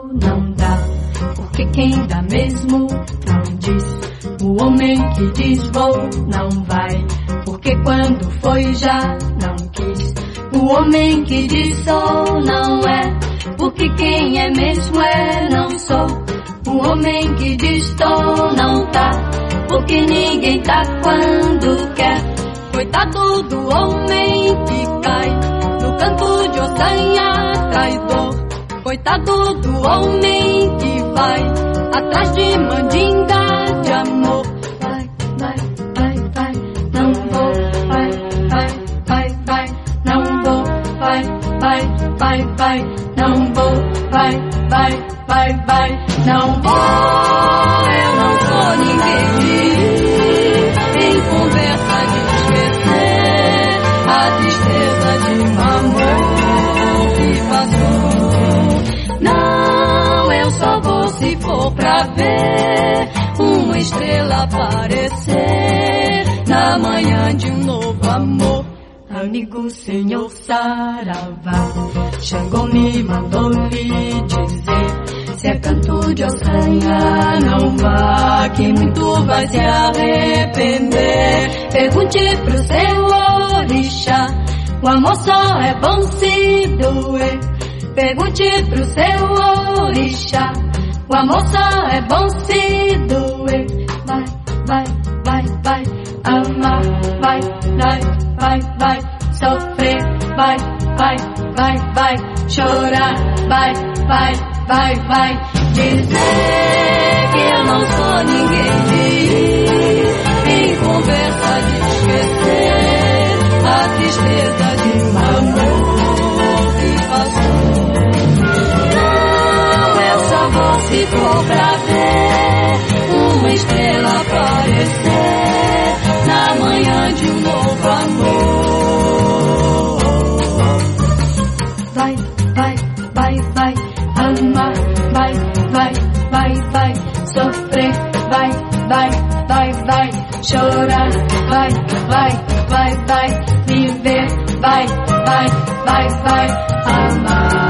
não dá, porque quem dá mesmo não diz. O homem que diz vou não vai, porque quando foi já não quis. O homem que diz sou não é, porque quem é mesmo é não sou. O homem que diz tô não tá, porque ninguém tá quando quer. Coitado do homem que cai no canto de ossanha traidor. Coitado do homem que vai atrás de mandinga de amor. Vai, vai, vai, vai, não vou. Vai, vai, vai, vai, não vou. Vai, vai, vai, vai, não vou. Vai, vai, vai, vai, não vou. Eu não sou ninguém de ir em conversa de esquecer a tristeza de um amor que passou. Não, eu só vou se for pra ver uma estrela aparecer na manhã de um novo amor. Amigo senhor Saravá, Xangô me mandou lhe dizer: se é canto de ossanha, não vá, que muito vai se arrepender. Pergunte pro seu orixá, o amor só é bom se doer. Pergunte pro seu orixá, o amor só é bom se doer. Vai, vai, vai, vai, amar, vai, vai, vai, vai, sofrer, vai, vai, vai, vai, chorar, vai, vai, vai, vai, dizer que eu não sou ninguém de ir em conversa de esquecer a tristeza de um amor que passou. Não, eu só vou se for pra ver uma estrela aparecer na manhã de um novo amor. Vai, vai, vai, vai, amar, vai, vai, vai, vai, sofrer, vai, vai, vai, vai, chorar, vai, vai, vai, vai, viver, vai, vai, vai, vai, amar.